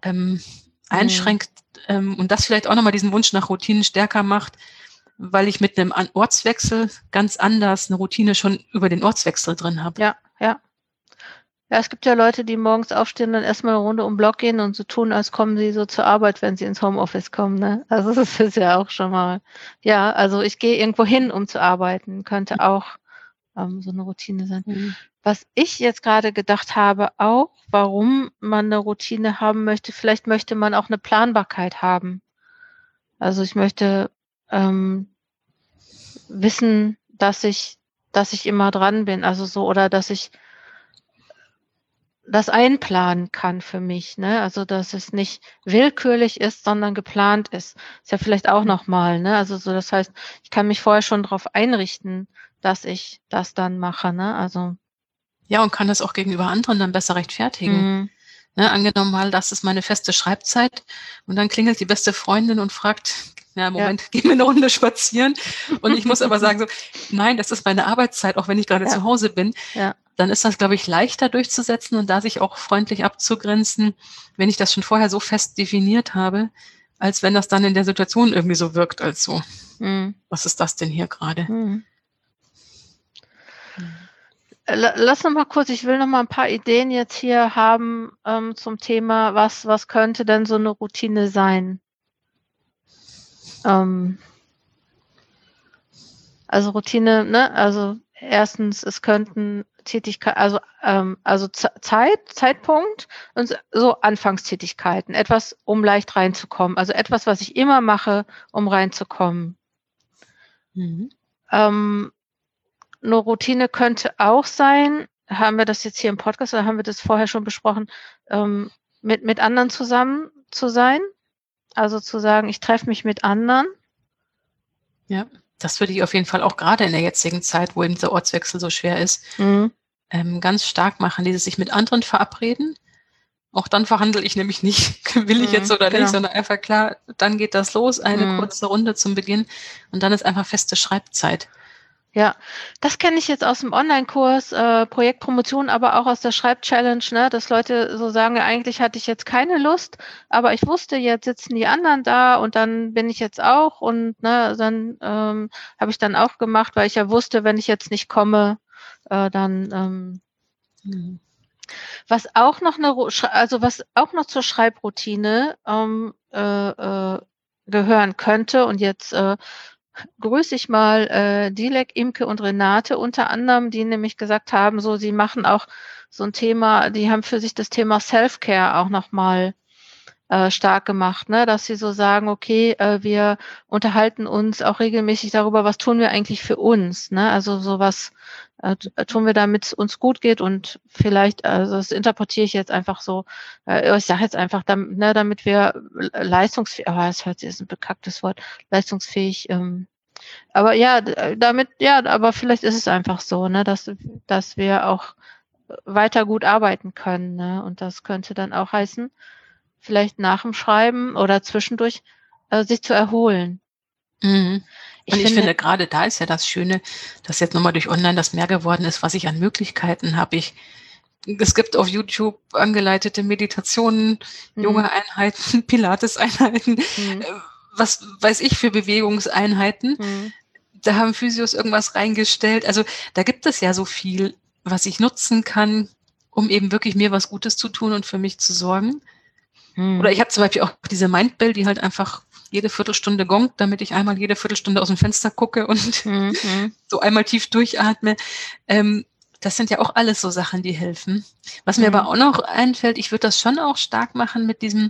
mhm. einschränkt, und das vielleicht auch noch mal diesen Wunsch nach Routinen stärker macht, weil ich mit 'nem Ortswechsel ganz anders 'ne Routine schon über den Ortswechsel drin habe. Ja, ja. Ja, es gibt ja Leute, die morgens aufstehen und erst mal 'ne Runde um 'n Block gehen und so tun, als kommen sie so zur Arbeit, wenn sie ins Homeoffice kommen, ne? Also, das ist ja auch schon mal ja, also, ich gehe irgendwo hin, um zu arbeiten, könnte auch, so 'ne Routine sein. Mhm. Was ich jetzt grade gedacht habe auch, warum man 'ne Routine haben möchte, vielleicht möchte man auch 'ne Planbarkeit haben. Also, ich möchte, ähm, wissen, dass ich immer dran bin, also so oder dass ich das einplanen kann für mich, ne? Also, dass es nicht willkürlich ist, sondern geplant ist. Ist ja vielleicht auch noch mal, ne? Also, so das heißt, ich kann mich vorher schon drauf einrichten, dass ich das dann mache, ne? Also Ja, und kann das auch gegenüber anderen dann besser rechtfertigen. mhm, Ne, angenommen mal, das ist meine feste Schreibzeit und dann klingelt die beste Freundin und fragt: „Ja, ja. Moment, gehen wir 'ne Runde spazieren?" Und ich muss aber sagen so: „Nein, das ist meine Arbeitszeit, auch wenn ich grade Ja, zu Hause bin." ja, Dann ist das, glaube ich, leichter durchzusetzen und da sich auch freundlich abzugrenzen, wenn ich das schon vorher so fest definiert habe, als wenn das dann in der Situation irgendwie so wirkt als so: mhm, „Was ist das denn hier grade?" mhm. Lass noch mal kurz ich will noch mal 'n paar Ideen jetzt hier haben, zum Thema, was könnte denn so 'ne Routine sein? Ähm, also Routine, ne, also erstens, es könnten Tätigkeiten, also Zeitpunkt und so Anfangstätigkeiten, etwas, um leicht reinzukommen, also etwas, was ich immer mache, um reinzukommen. Mhm. Eine Routine könnte auch sein, haben wir das jetzt hier im Podcast oder haben wir das vorher schon besprochen, mit anderen zusammen zu sein, also zu sagen, ich treffe mich mit anderen. Ja, das würde ich auf jeden Fall auch gerade in der jetzigen Zeit, wo eben dieser Ortswechsel so schwer ist, ganz stark machen, dieses sich mit anderen verabreden. Auch dann verhandle ich nämlich nicht, will ich jetzt oder Genau. nicht, sondern einfach klar, dann geht das los, eine kurze Runde zum Beginn und dann ist einfach feste Schreibzeit. Ja, das kenne ich jetzt aus dem Online-Kurs, Projektpromotion, aber auch aus der Schreib-Challenge, ne, dass Leute so sagen, ja, eigentlich hatte ich jetzt keine Lust, aber ich wusste, jetzt sitzen die anderen da und dann bin ich jetzt auch und ne, dann habe ich dann auch gemacht, weil ich ja wusste, wenn ich jetzt nicht komme, dann was auch noch was auch noch zur Schreibroutine gehören könnte und jetzt grüße ich mal Dilek, Imke und Renate unter anderem, die nämlich gesagt haben, so sie machen auch so ein Thema, die haben für sich das Thema Self-Care auch nochmal stark gemacht, ne? Dass sie so sagen, okay, wir unterhalten uns auch regelmäßig darüber, was tun wir eigentlich für uns, ne? Also sowas tun wir, damit es uns gut geht und vielleicht, also das interpretiere ich jetzt einfach so, ich sage jetzt einfach, damit wir leistungsfähig, aber es hört sich, ist ein bekacktes Wort, leistungsfähig, aber ja, damit, ja, aber vielleicht ist es einfach so, ne, dass wir auch weiter gut arbeiten können, ne? Und das könnte dann auch heißen, vielleicht nach dem Schreiben oder zwischendurch sich zu erholen. Und ich finde, gerade da ist ja das Schöne, dass jetzt nochmal durch Online das mehr geworden ist, was ich an Möglichkeiten habe. Es gibt auf YouTube angeleitete Meditationen, Yoga-Einheiten, Pilates-Einheiten, was weiß ich für Bewegungseinheiten. Da haben Physios irgendwas reingestellt. Also da gibt es ja so viel, was ich nutzen kann, um eben wirklich mir was Gutes zu tun und für mich zu sorgen. Oder ich habe zum Beispiel auch diese Mindbell, die halt einfach jede Viertelstunde gongt, damit ich einmal jede Viertelstunde aus dem Fenster gucke und so einmal tief durchatme. Das sind ja auch alles so Sachen, die helfen. Was mir aber auch noch einfällt, ich würde das schon auch stark machen mit diesem,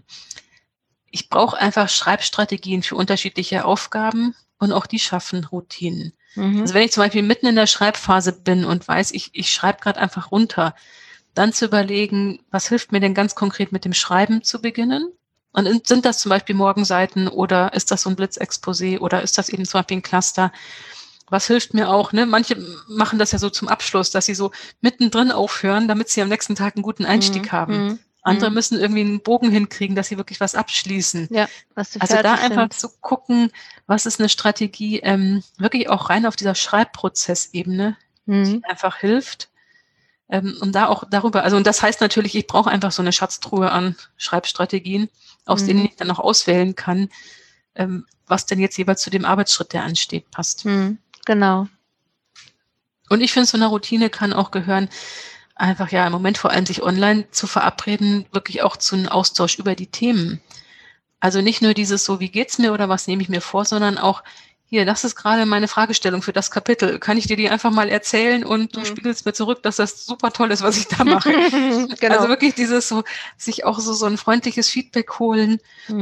ich brauche einfach Schreibstrategien für unterschiedliche Aufgaben und auch die schaffen Routinen. Also wenn ich zum Beispiel mitten in der Schreibphase bin und weiß, ich schreibe gerade einfach runter, dann zu überlegen, was hilft mir denn ganz konkret mit dem Schreiben zu beginnen? Und sind das zum Beispiel Morgenseiten oder ist das so ein Blitzexposé oder ist das eben zum Beispiel ein Cluster? Was hilft mir auch, ne? Manche machen das ja so zum Abschluss, dass sie so mittendrin aufhören, damit sie am nächsten Tag einen guten Einstieg haben. Andere müssen irgendwie einen Bogen hinkriegen, dass sie wirklich was abschließen. Ja, also da einfach zu gucken, was ist eine Strategie, wirklich auch rein auf dieser Schreibprozessebene, die einfach hilft. Um da auch darüber, also und das heißt natürlich, ich brauche einfach so eine Schatztruhe an Schreibstrategien, aus denen ich dann auch auswählen kann, was denn jetzt jeweils zu dem Arbeitsschritt, der ansteht, passt. Genau. Und ich finde, so eine Routine kann auch gehören, einfach ja im Moment vor allem sich online zu verabreden, wirklich auch zu einem Austausch über die Themen. Also nicht nur dieses so, wie geht's mir oder was nehme ich mir vor, sondern auch, hier, das ist gerade meine Fragestellung für das Kapitel. Kann ich dir die einfach mal erzählen und du spiegelst mir zurück, dass das super toll ist, was ich da mache. Genau. Also wirklich dieses so, sich auch so ein freundliches Feedback holen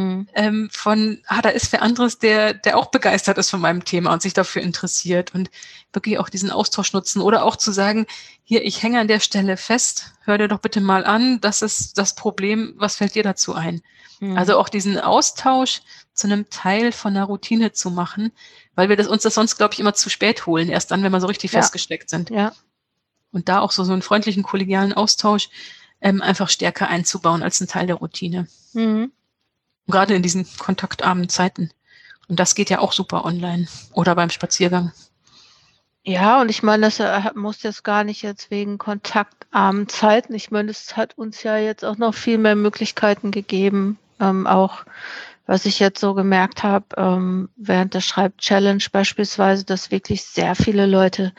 von, da ist wer anderes, der auch begeistert ist von meinem Thema und sich dafür interessiert und wirklich auch diesen Austausch nutzen oder auch zu sagen, hier, ich hänge an der Stelle fest, hör dir doch bitte mal an, das ist das Problem, was fällt dir dazu ein? Also auch diesen Austausch zu einem Teil von einer Routine zu machen, weil wir uns das sonst, glaube ich, immer zu spät holen, erst dann, wenn wir so richtig festgesteckt sind. Ja. Und da auch so einen freundlichen, kollegialen Austausch einfach stärker einzubauen als ein Teil der Routine. Gerade in diesen kontaktarmen Zeiten. Und das geht ja auch super online oder beim Spaziergang. Ja, und ich meine, das muss jetzt gar nicht jetzt wegen kontaktarmen Zeiten. Ich meine, es hat uns ja jetzt auch noch viel mehr Möglichkeiten gegeben, auch was ich jetzt so gemerkt habe, während der Schreib-Challenge beispielsweise, dass wirklich sehr viele Leute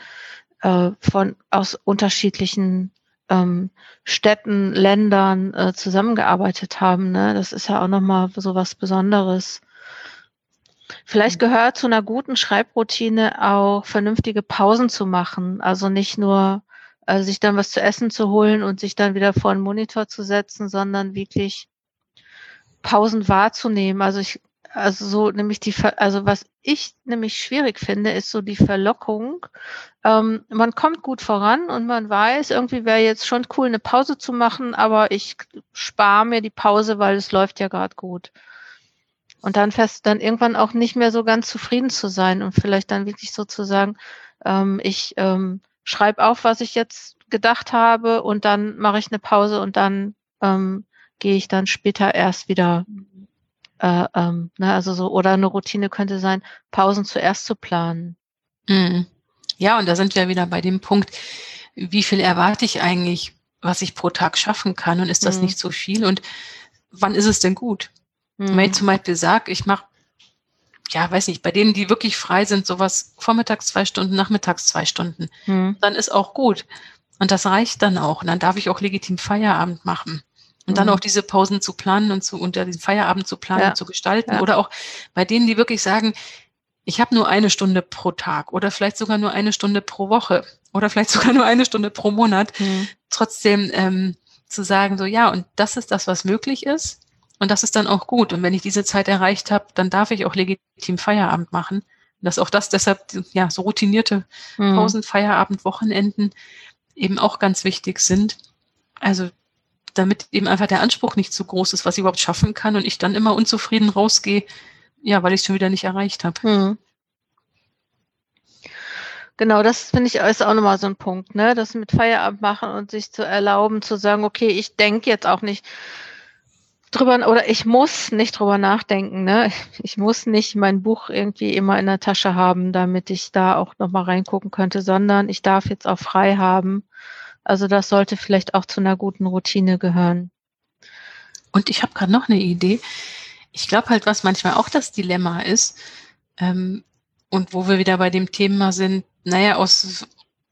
aus unterschiedlichen Städten, Ländern zusammengearbeitet haben. Ne? Das ist ja auch nochmal so was Besonderes. Vielleicht gehört zu einer guten Schreibroutine auch vernünftige Pausen zu machen. Also nicht nur sich dann was zu essen zu holen und sich dann wieder vor den Monitor zu setzen, sondern wirklich Pausen wahrzunehmen. Also so nämlich also was ich nämlich schwierig finde, ist so die Verlockung. Man kommt gut voran und man weiß, irgendwie wäre jetzt schon cool, eine Pause zu machen, aber ich spare mir die Pause, weil es läuft ja gerade gut. Und dann dann irgendwann auch nicht mehr so ganz zufrieden zu sein und vielleicht dann wirklich sozusagen, ich schreibe auf, was ich jetzt gedacht habe und dann mache ich eine Pause und dann gehe ich dann später erst wieder, also so, oder eine Routine könnte sein, Pausen zuerst zu planen. Mhm. Ja, und da sind wir wieder bei dem Punkt, wie viel erwarte ich eigentlich, was ich pro Tag schaffen kann und ist das nicht so viel und wann ist es denn gut? Wenn ich zum Beispiel sage, ich mache, ja, weiß nicht, bei denen, die wirklich frei sind, sowas vormittags 2 Stunden, nachmittags 2 Stunden, dann ist auch gut. Und das reicht dann auch. Und dann darf ich auch legitim Feierabend machen. Und dann auch diese Pausen zu planen und diesen Feierabend zu planen und zu gestalten. Ja. Oder auch bei denen, die wirklich sagen, ich habe nur 1 Stunde pro Tag oder vielleicht sogar nur 1 Stunde pro Woche oder vielleicht sogar nur 1 Stunde pro Monat. Trotzdem zu sagen, so ja, und das ist das, was möglich ist. Und das ist dann auch gut. Und wenn ich diese Zeit erreicht habe, dann darf ich auch legitim Feierabend machen. Und dass auch das deshalb, ja, so routinierte Pausen, Feierabend, Wochenenden eben auch ganz wichtig sind. Also damit eben einfach der Anspruch nicht zu groß ist, was ich überhaupt schaffen kann und ich dann immer unzufrieden rausgehe, ja, weil ich es schon wieder nicht erreicht habe. Genau, das finde ich ist auch nochmal so ein Punkt, ne? Das mit Feierabend machen und sich zu erlauben, zu sagen, okay, ich denke jetzt auch nicht drüber oder ich muss nicht drüber nachdenken, ne? Ich muss nicht mein Buch irgendwie immer in der Tasche haben, damit ich da auch nochmal reingucken könnte, sondern ich darf jetzt auch frei haben. Also das sollte vielleicht auch zu einer guten Routine gehören. Und ich habe gerade noch eine Idee. Ich glaube halt, was manchmal auch das Dilemma ist, und wo wir wieder bei dem Thema sind, naja, aus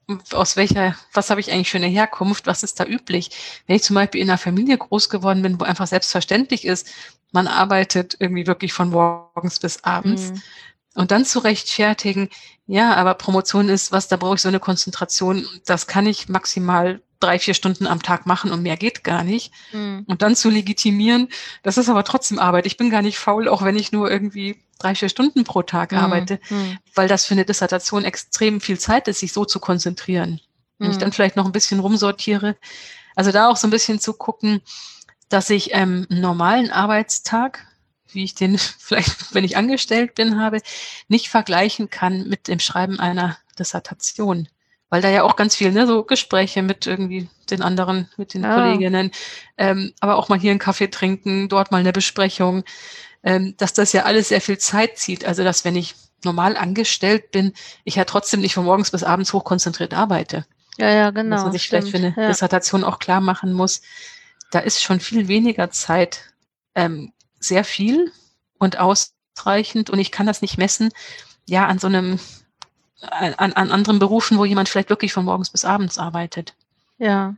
was habe ich eigentlich für eine Herkunft, was ist da üblich? Wenn ich zum Beispiel in einer Familie groß geworden bin, wo einfach selbstverständlich ist, man arbeitet irgendwie wirklich von morgens bis abends und dann zu rechtfertigen, ja, aber Promotion ist was, da brauche ich so eine Konzentration, das kann ich maximal 3-4 Stunden am Tag machen und mehr geht gar nicht. Und dann zu legitimieren, das ist aber trotzdem Arbeit. Ich bin gar nicht faul, auch wenn ich nur irgendwie 3-4 Stunden pro Tag arbeite, weil das für eine Dissertation extrem viel Zeit ist, sich so zu konzentrieren. Wenn ich dann vielleicht noch ein bisschen rumsortiere. Also da auch so ein bisschen zu gucken, dass ich einen normalen Arbeitstag, wie ich den vielleicht, wenn ich angestellt bin, habe, nicht vergleichen kann mit dem Schreiben einer Dissertation. Weil da ja auch ganz viel, ne, so Gespräche mit irgendwie den anderen, mit den Kolleginnen, aber auch mal hier einen Kaffee trinken, dort mal eine Besprechung, dass das ja alles sehr viel Zeit zieht. Also, dass wenn ich normal angestellt bin, ich ja trotzdem nicht von morgens bis abends hochkonzentriert arbeite. Ja, genau. Dass man sich vielleicht für eine Dissertation auch klar machen muss, da ist schon viel weniger Zeit, sehr viel und ausreichend und ich kann das nicht messen, ja, an so einem an anderen Berufen, wo jemand vielleicht wirklich von morgens bis abends arbeitet. Ja.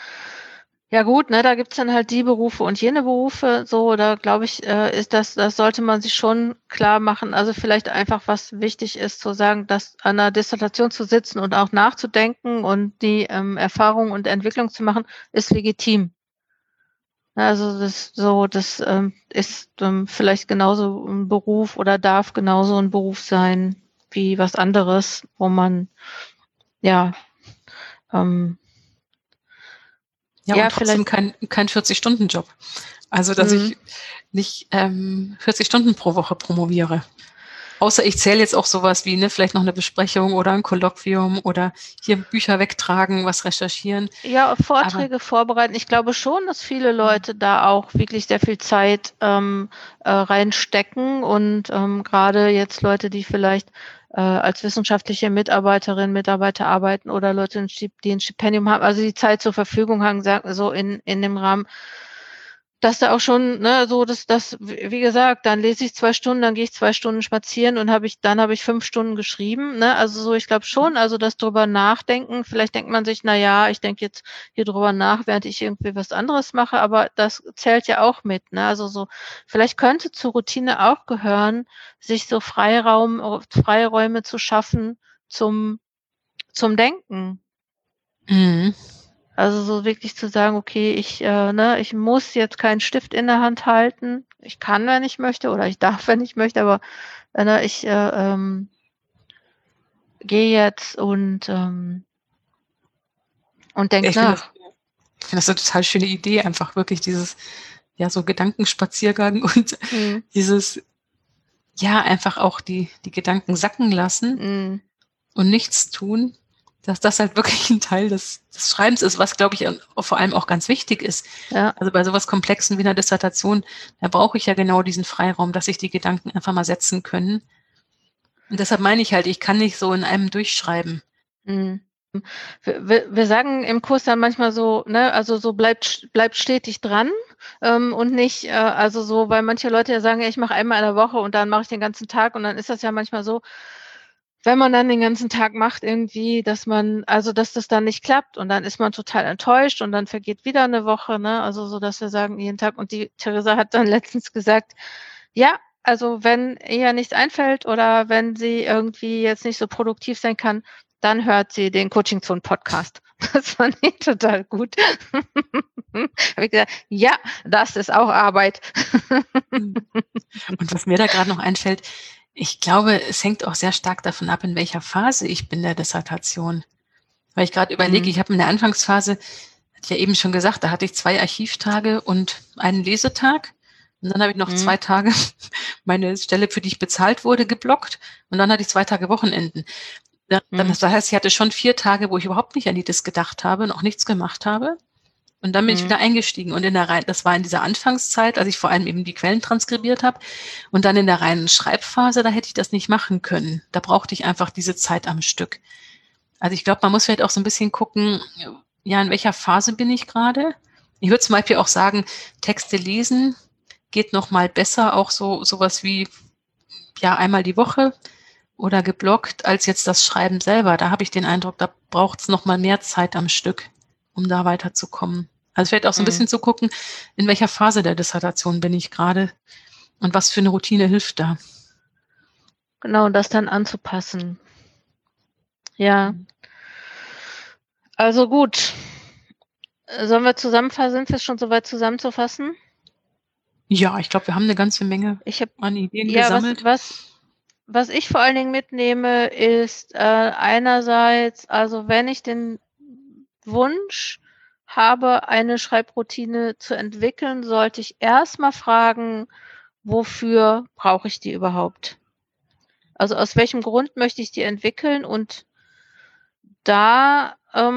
Ja gut, ne, da gibt's dann halt die Berufe und jene Berufe, so, da glaube ich, ist das sollte man sich schon klar machen. Also vielleicht einfach, was wichtig ist, zu sagen, dass an einer Dissertation zu sitzen und auch nachzudenken und die Erfahrung und Entwicklung zu machen, ist legitim. Also das ist vielleicht genauso ein Beruf oder darf genauso ein Beruf sein wie was anderes, wo man ja und trotzdem kein 40-Stunden-Job. Also, dass ich nicht 40 Stunden pro Woche promoviere. Außer ich zähle jetzt auch sowas wie, ne, vielleicht noch eine Besprechung oder ein Kolloquium oder hier Bücher wegtragen, was recherchieren. Ja, Vorträge vorbereiten. Ich glaube schon, dass viele Leute da auch wirklich sehr viel Zeit reinstecken und gerade jetzt Leute, die vielleicht als wissenschaftliche Mitarbeiter arbeiten oder Leute, die ein Stipendium haben, also die Zeit zur Verfügung haben, sagen so in dem Rahmen, dass da auch schon, ne, so das, wie gesagt, dann lese ich 2 Stunden, dann gehe ich 2 Stunden spazieren und habe ich 5 Stunden geschrieben, ne? Also so, ich glaube schon, also das drüber nachdenken, vielleicht denkt man sich: „Na ja, ich denke jetzt hier drüber nach, während ich irgendwie was anderes mache“, aber das zählt ja auch mit, ne? Also so, vielleicht könnte zur Routine auch gehören, sich so Freiräume zu schaffen zum Denken. Mhm. Also, so wirklich zu sagen: „Okay, ich muss jetzt keinen Stift in der Hand halten. Ich kann, wenn ich möchte oder ich darf, wenn ich möchte, aber, ich, gehe jetzt und Ja, denke nach.“ ich finde das 'ne total schöne Idee, einfach wirklich dieses, ja, so Gedankenspaziergang und Mhm, dieses, ja, einfach auch die Gedanken sacken lassen mhm, und nichts tun, dass das halt wirklich 'n Teil des Schreibens ist, was, glaube ich, vor allem auch ganz wichtig ist. ja, Also, bei so was Komplexen wie 'ner Dissertation, da brauche ich ja genau diesen Freiraum, dass sich die Gedanken einfach mal setzen können. Und deshalb meine ich halt, ich kann nicht so in einem durchschreiben. mhm. Wir sagen im Kurs dann manchmal so, ne, also so bleibt stetig dran, und nicht, also so, weil manche Leute ja sagen: „Ja, ich mache einmal in der Woche und dann mache ich den ganzen Tag.“ Und dann ist das ja manchmal so, wenn man dann den ganzen Tag macht irgendwie, dass das dann nicht klappt und dann ist man total enttäuscht und dann vergeht wieder 'ne Woche, ne? Also, so, dass wir sagen, jeden Tag, und die Theresa hat dann letztens gesagt: „Ja, also, wenn ihr nichts einfällt oder wenn sie irgendwie jetzt nicht so produktiv sein kann, dann hört sie den Coaching-Zone-Podcast.“ Das fand ich total gut. Habe ich gesagt: „Ja, das ist auch Arbeit.“ Mhm. Und was mir da grad noch einfällt, ich glaube, es hängt auch sehr stark davon ab, in welcher Phase ich bin der Dissertation. Weil ich grad überlege, Mhm, ich habe in der Anfangsphase, hatte ich ja eben schon gesagt, da hatte ich 2 Archivtage und einen Lesetag. Und dann habe ich noch mhm, 2 Tage meine Stelle, für die ich bezahlt wurde, geblockt. Und dann hatte ich 2 Tage Wochenenden. Ja, dann mhm, das heißt, ich hatte schon 4 Tage, wo ich überhaupt nicht an die Dis gedacht habe und auch nichts gemacht habe. Und dann bin ich mhm, wieder eingestiegen und das war in dieser Anfangszeit, als ich vor allem eben die Quellen transkribiert habe. Und dann in der reinen Schreibphase, da hätte ich das nicht machen können. Da brauchte ich einfach diese Zeit am Stück. Also, ich glaube, man muss vielleicht auch so ein bisschen gucken, ja, in welcher Phase bin ich gerade? Ich würde zum Beispiel auch sagen, Texte lesen geht noch mal besser, auch so was wie, ja, einmal die Woche oder geblockt, als jetzt das Schreiben selber. Da habe ich den Eindruck, da braucht's noch mal mehr Zeit am Stück, um da weiterzukommen. Also, vielleicht auch so 'n mhm. bisschen zu gucken, in welcher Phase der Dissertation bin ich grade und was für 'ne Routine hilft da. Genau, und das dann anzupassen. Ja, Mhm. also gut. Sollen wir zusammenfassen? Sind wir schon so weit zusammenzufassen? Ja, ich glaube, wir haben 'ne ganze Menge Ich habe an Ideen ja, gesammelt. was ich vor allen Dingen mitnehme, ist, einerseits, also, wenn ich den Wunsch habe, eine Schreibroutine zu entwickeln, sollte ich erst mal fragen: „Wofür brauche ich die überhaupt?“ Also, aus welchem Grund möchte ich die entwickeln und da,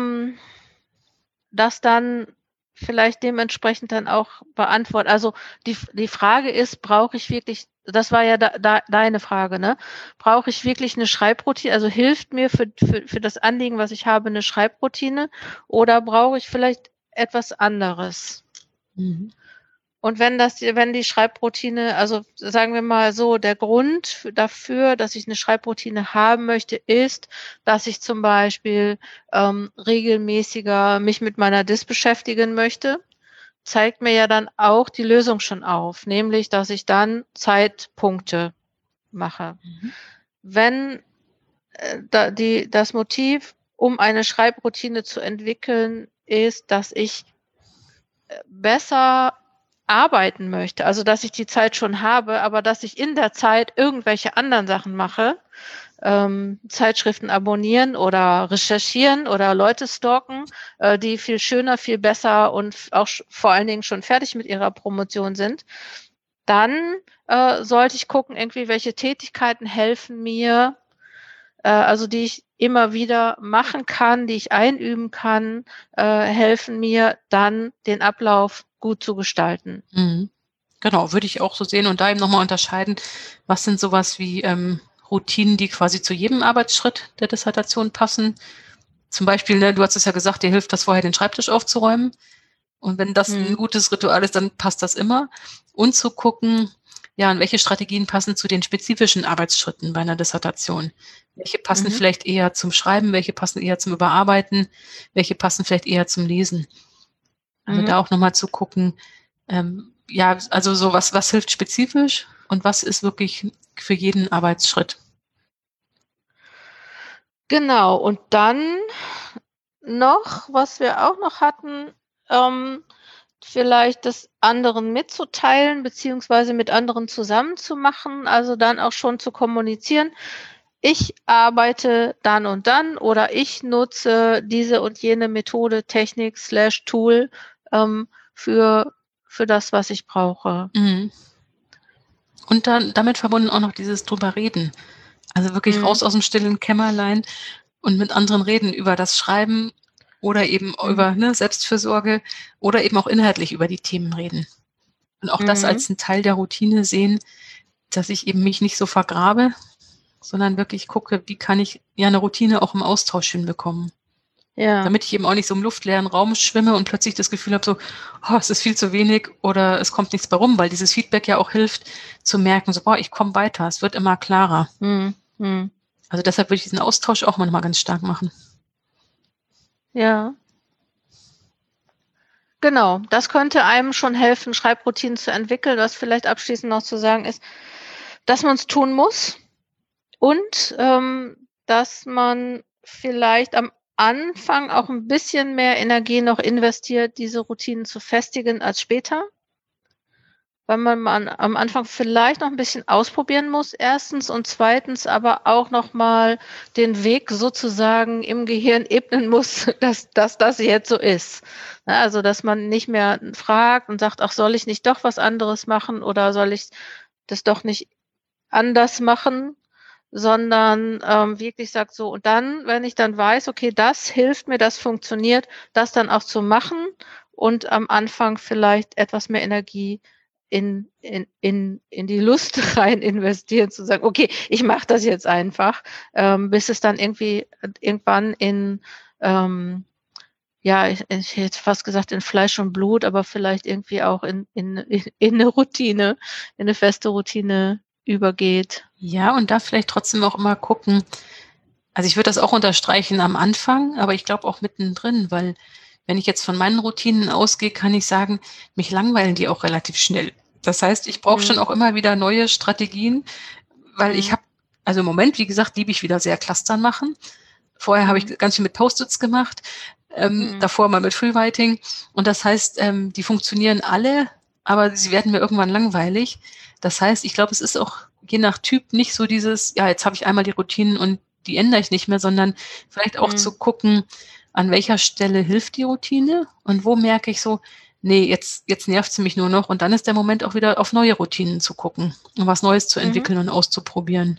das dann vielleicht dementsprechend dann auch beantworten. Also, die Frage ist, brauche ich wirklich, das war ja deine Frage, ne? Brauche ich wirklich 'ne Schreibroutine? Also, hilft mir für das Anliegen, was ich habe, 'ne Schreibroutine, oder brauche ich vielleicht etwas anderes? Mhm. Und wenn die Schreibroutine, also, sagen wir mal so, der Grund dafür, dass ich 'ne Schreibroutine haben möchte, ist, dass ich zum Beispiel, regelmäßiger mich mit meiner Dis beschäftigen möchte, zeigt mir ja dann auch die Lösung schon auf, nämlich, dass ich dann Zeitpunkte mache. Mhm. Wenn, das Motiv, um eine Schreibroutine zu entwickeln, ist, dass ich besser arbeiten möchte, also, dass ich die Zeit schon habe, aber dass ich in der Zeit irgendwelche anderen Sachen mache, Zeitschriften abonnieren oder recherchieren oder Leute stalken, die viel schöner, viel besser und auch vor allen Dingen schon fertig mit ihrer Promotion sind, dann, sollte ich gucken, irgendwie, welche Tätigkeiten helfen mir, also, die ich immer wieder machen kann, die ich einüben kann, helfen mir dann, den Ablauf gut zu gestalten. Mhm. Genau, würde ich auch so sehen und da eben noch mal unterscheiden, was sind so was wie, Routinen, die quasi zu jedem Arbeitsschritt der Dissertation passen. Zum Beispiel, ne, du hast es ja gesagt, dir hilft das vorher, den Schreibtisch aufzuräumen. Und wenn das ein gutes Ritual ist, dann passt das immer. Und zu gucken, ja, und welche Strategien passen zu den spezifischen Arbeitsschritten bei einer Dissertation? Welche passen vielleicht eher zum Schreiben, welche passen eher zum Überarbeiten, welche passen vielleicht eher zum Lesen? Also da auch nochmal zu gucken, ja, also so was hilft spezifisch und was ist wirklich für jeden Arbeitsschritt. Genau, und dann noch, was wir auch noch hatten, vielleicht das anderen mitzuteilen, beziehungsweise mit anderen zusammen zu machen, also dann auch schon zu kommunizieren. Ich arbeite dann und dann oder ich nutze diese und jene Methode, Technik / Tool für das, was ich brauche. Und dann damit verbunden auch noch dieses drüber reden. Also wirklich raus aus dem stillen Kämmerlein und mit anderen reden über das Schreiben oder eben über Selbstfürsorge oder eben auch inhaltlich über die Themen reden. Und auch das als einen Teil der Routine sehen, dass ich eben mich nicht so vergrabe, sondern wirklich gucke, wie kann ich ja eine Routine auch im Austausch hinbekommen. Ja. Damit ich eben auch nicht so im luftleeren Raum schwimme und plötzlich das Gefühl habe, so, es ist viel zu wenig oder es kommt nichts bei rum, weil dieses Feedback ja auch hilft zu merken, so, ich komme weiter, es wird immer klarer. Also deshalb würde ich diesen Austausch auch manchmal ganz stark machen. Ja. Genau, das könnte einem schon helfen, Schreibroutinen zu entwickeln. Was vielleicht abschließend noch zu sagen ist, dass man es tun muss und dass man vielleicht am Anfang auch ein bisschen mehr Energie noch investiert, diese Routinen zu festigen als später. Weil man am Anfang vielleicht noch ein bisschen ausprobieren muss, erstens, und zweitens aber auch noch mal den Weg sozusagen im Gehirn ebnen muss, dass das jetzt so ist. Ne, also, dass man nicht mehr fragt und sagt: „Ach, soll ich nicht doch was anderes machen oder soll ich das doch nicht anders machen?“ Sondern, wirklich sagt so, und dann, wenn ich dann weiß, okay, das hilft mir, das funktioniert, das dann auch zu machen und am Anfang vielleicht etwas mehr Energie in die Lust rein investieren, zu sagen: „Okay, ich mache das jetzt einfach“, bis es dann irgendwann in, ja, ich hätte fast gesagt, in Fleisch und Blut, aber vielleicht irgendwie auch in 'ne Routine, in 'ne feste Routine übergeht. Ja, und da vielleicht trotzdem auch immer gucken, also ich würde das auch unterstreichen am Anfang, aber ich glaube auch mittendrin, weil wenn ich jetzt von meinen Routinen ausgehe, kann ich sagen, mich langweilen die auch relativ schnell. Das heißt, ich brauche schon auch immer wieder neue Strategien, weil ich habe, also im Moment, wie gesagt, liebe ich wieder sehr Clustern machen. Vorher habe ich ganz viel mit Post-its gemacht, davor mal mit Freewriting. Und das heißt, die funktionieren alle, aber sie werden mir irgendwann langweilig. Das heißt, ich glaube, es ist auch je nach Typ nicht so dieses, ja, jetzt habe ich einmal die Routinen und die ändere ich nicht mehr, sondern vielleicht auch zu gucken, an welcher Stelle hilft die Routine und wo merke ich so, nee, jetzt nervt sie mich nur noch. Und dann ist der Moment auch wieder auf neue Routinen zu gucken und was Neues zu entwickeln und auszuprobieren.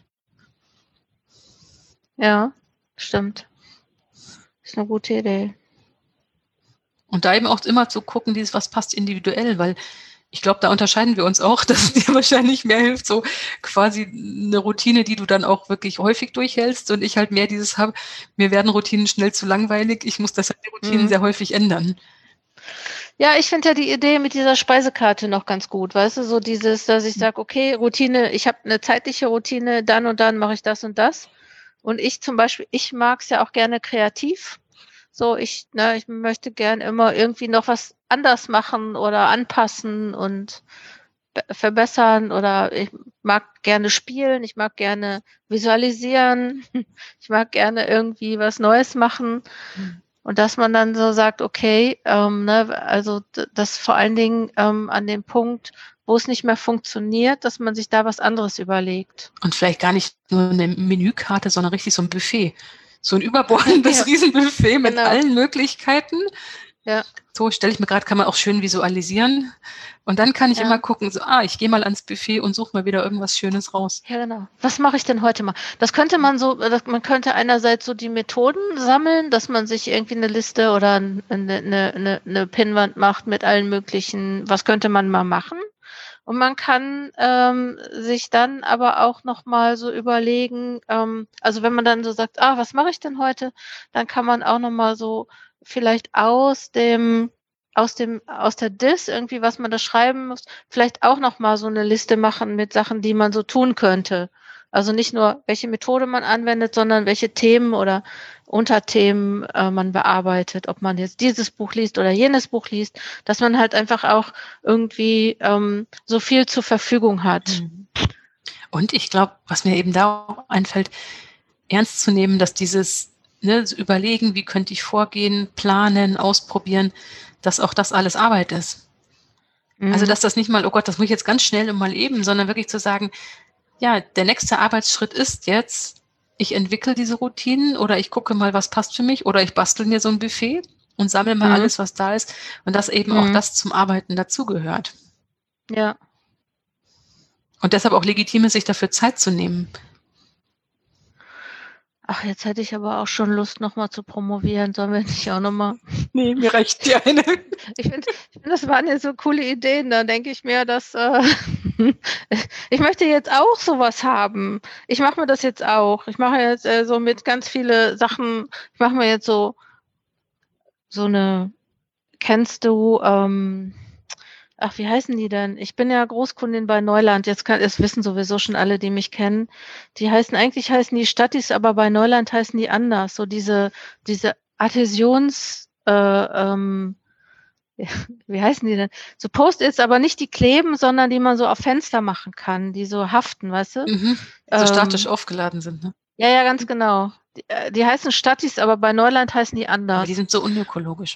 Ja, stimmt. Ist 'ne gute Idee. Und da eben auch immer zu gucken, was passt individuell, weil ich glaube, da unterscheiden wir uns auch, dass es dir wahrscheinlich mehr hilft, so quasi eine Routine, die du dann auch wirklich häufig durchhältst und ich halt mehr dieses habe, mir werden Routinen schnell zu langweilig, ich muss deshalb die Routinen sehr häufig ändern. Ja, ich finde ja die Idee mit dieser Speisekarte noch ganz gut, weißt du, so dieses, dass ich sage: „Okay, Routine, ich habe 'ne zeitliche Routine, dann und dann mache ich das und das.“ Und ich zum Beispiel, ich mag's ja auch gerne kreativ. So, ich möchte gern immer irgendwie noch was anders machen oder anpassen und verbessern, oder ich mag gerne spielen, ich mag gerne visualisieren, ich mag gerne irgendwie was Neues machen. Und dass man dann so sagt: „Okay, also das vor allen Dingen, an dem Punkt, wo es nicht mehr funktioniert, dass man sich da was anderes überlegt.“ Und vielleicht gar nicht nur eine Menükarte, sondern richtig so ein Buffet. So ein überbordendes Ja, Riesenbuffet mit genau. allen Möglichkeiten. Ja, So stelle ich mir gerade, kann man auch schön visualisieren. Und dann kann ich ja. immer gucken, so, ich gehe mal ans Buffet und suche mal wieder irgendwas Schönes raus. Ja, genau. Was mache ich denn heute mal? Das könnte man so, man könnte einerseits so die Methoden sammeln, dass man sich irgendwie eine Liste oder 'ne Pinnwand macht mit allen möglichen, was könnte man mal machen? Und man kann, sich dann aber auch noch mal so überlegen, also, wenn man dann so sagt: „Ah, was mache ich denn heute?“ Dann kann man auch noch mal so vielleicht aus dem aus der DIS irgendwie, was man da schreiben muss, vielleicht auch nochmal so eine Liste machen mit Sachen, die man so tun könnte. Also nicht nur, welche Methode man anwendet, sondern welche Themen oder Unterthemen man bearbeitet, ob man jetzt dieses Buch liest oder jenes Buch liest, dass man halt einfach auch irgendwie so viel zur Verfügung hat. Und ich glaube, was mir eben da auch einfällt, ernst zu nehmen, dass dieses Überlegen, wie könnte ich vorgehen, planen, ausprobieren, dass auch das alles Arbeit ist. Also dass das nicht mal, oh Gott, das muss ich jetzt ganz schnell und mal eben, sondern wirklich zu sagen, ja, der nächste Arbeitsschritt ist jetzt, ich entwickle diese Routinen oder ich gucke mal, was passt für mich oder ich bastel mir so ein Buffet und sammle mal alles, was da ist und dass eben auch das zum Arbeiten dazugehört. Ja. Und deshalb auch legitim ist, sich dafür Zeit zu nehmen. Ach, jetzt hätte ich aber auch schon Lust, nochmal zu promovieren. Sollen wir nicht auch nochmal? Nee, mir reicht die eine. Ich finde, das waren ja so coole Ideen. Da denke ich mir, dass ich möchte jetzt auch sowas haben. Ich mache mir das jetzt auch. Ich mache jetzt so mit ganz viele Sachen. Ich mache mir jetzt so eine, kennst du, ach, wie heißen die denn? Ich bin ja Großkundin bei Neuland. Jetzt wissen sowieso schon alle, die mich kennen. Eigentlich heißen die Stattis, aber bei Neuland heißen die anders. So diese Adhäsions, wie heißen die denn? So Post-its, aber nicht die kleben, sondern die man so auf Fenster machen kann, die so haften, weißt du? So statisch aufgeladen sind, ne? Ja, ganz genau. Die heißen Stattis, aber bei Neuland heißen die anders. Aber die sind so unökologisch.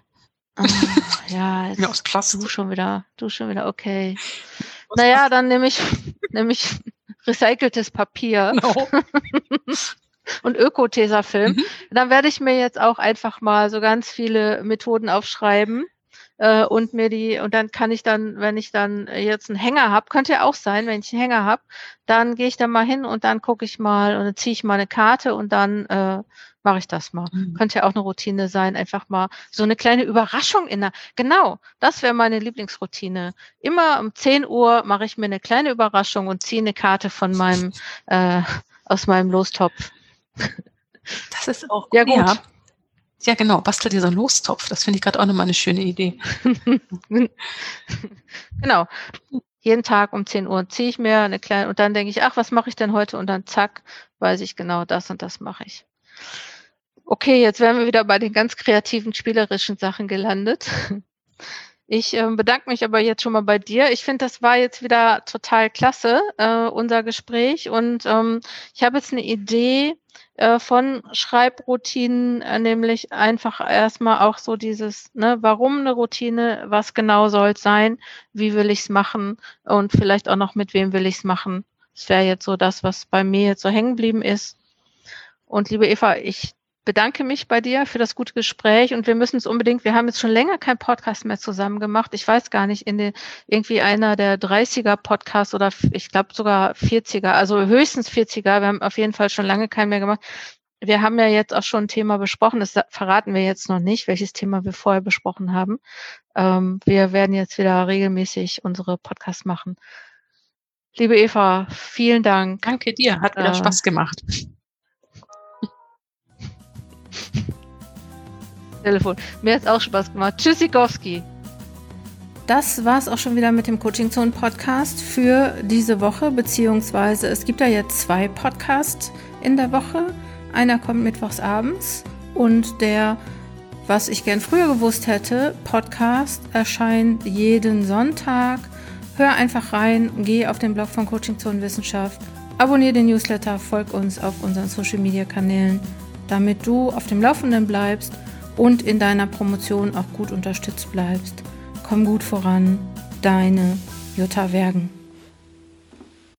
Ja, ja, aus Plastik. Du schon wieder, okay. Naja, dann nehme ich recyceltes Papier und Öko-Tesafilm. Dann werde ich mir jetzt auch einfach mal so ganz viele Methoden aufschreiben und dann kann ich dann, wenn ich dann jetzt einen Hänger habe, könnte ja auch sein, wenn ich einen Hänger habe, dann gehe ich da mal hin und dann gucke ich mal und dann ziehe ich mal eine Karte und dann mache ich das mal. Könnte ja auch eine Routine sein, einfach mal so eine kleine Überraschung genau, das wäre meine Lieblingsroutine. Immer um 10 Uhr mache ich mir eine kleine Überraschung und ziehe eine Karte von aus meinem Lostopf. Das ist auch gut. Ja, gut. Ja, genau, bastel dir so einen Lostopf. Das finde ich gerade auch nochmal eine schöne Idee. Genau. Jeden Tag um 10 Uhr ziehe ich mir eine kleine, und dann denke ich, ach, was mache ich denn heute? Und dann zack, weiß ich genau, das und das mache ich. Okay, jetzt wären wir wieder bei den ganz kreativen, spielerischen Sachen gelandet. Ich bedanke mich aber jetzt schon mal bei dir. Ich finde, das war jetzt wieder total klasse, unser Gespräch. Und ich habe jetzt eine Idee von Schreibroutinen, nämlich einfach erstmal auch so dieses, warum eine Routine, was genau soll es sein, wie will ich es machen und vielleicht auch noch, mit wem will ich es machen. Das wäre jetzt so das, was bei mir jetzt so hängen geblieben ist. Und liebe Eva, ich bedanke mich bei dir für das gute Gespräch und wir müssen es unbedingt, wir haben jetzt schon länger keinen Podcast mehr zusammen gemacht. Ich weiß gar nicht, irgendwie einer der 30er Podcasts oder ich glaube sogar 40er, also höchstens 40er. Wir haben auf jeden Fall schon lange keinen mehr gemacht. Wir haben ja jetzt auch schon ein Thema besprochen, das verraten wir jetzt noch nicht, welches Thema wir vorher besprochen haben. Wir werden jetzt wieder regelmäßig unsere Podcasts machen. Liebe Eva, vielen Dank. Danke dir, hat wieder Spaß gemacht. Telefon. Mir hat es auch Spaß gemacht. Tschüssikowski. Das war es auch schon wieder mit dem Coaching Zone Podcast für diese Woche, beziehungsweise es gibt ja jetzt 2 Podcasts in der Woche. Einer kommt mittwochs abends und der, was ich gern früher gewusst hätte, Podcast erscheint jeden Sonntag. Hör einfach rein, geh auf den Blog von Coaching Zone Wissenschaft, abonniere den Newsletter, folg uns auf unseren Social Media Kanälen, damit du auf dem Laufenden bleibst und in deiner Promotion auch gut unterstützt bleibst. Komm gut voran, deine Jutta Wergen.